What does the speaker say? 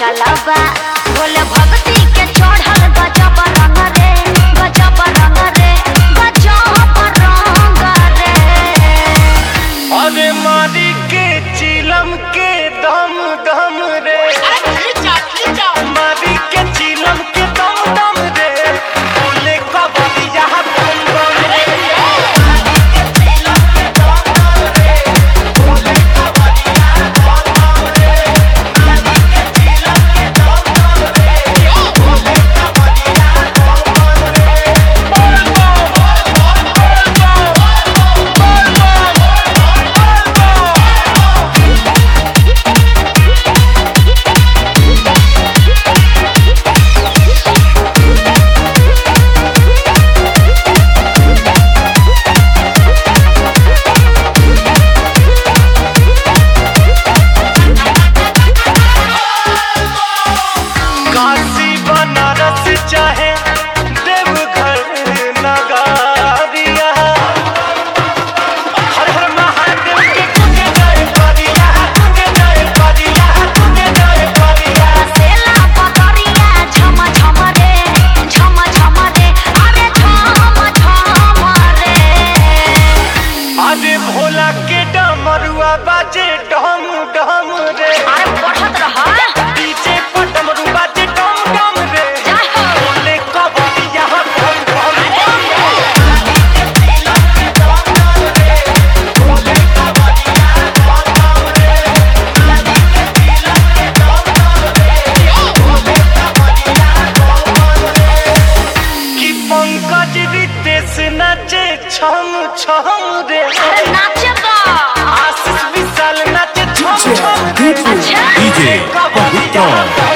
चलावा भोले भक्ति के चढ़ल गजब रंग रे गजब रंग रे गजब रंग रे। अरे मारी के चिलम के दम दम रे मारी के चिलम के दम दम रे भोले कबरिया बम बम रे मारी के चिलम के दम दम रे भोले कबरिया बम बम रे मारी के चिलम के दम दम रे भोले कबरिया बम बम रे बोल काशी बनारस चाहे देवघर नगरिया हर हर महादेव के तुझे जय करिया तुझे जय करिया तुझे जय करिया सेला पतरिया झम झम रे झम झम रे अरे झम झम रे। अरे भोला के डमरुआ बाजे डम डम रे अरे बढ़त रहा डीजे पर डमरू बाजे डम डम रे भोले कबरिया बम बम रे के चिलम के दम दम रे भोले कबरिया बम बम रे के चिलम के दम दम रे भोले कबरिया बम बम रे कि पंकज रितेश नाचे छम छम रे अरे नाचे तो आशीष विशाल नाचे छम छम रे अच्छा DJ Pavitra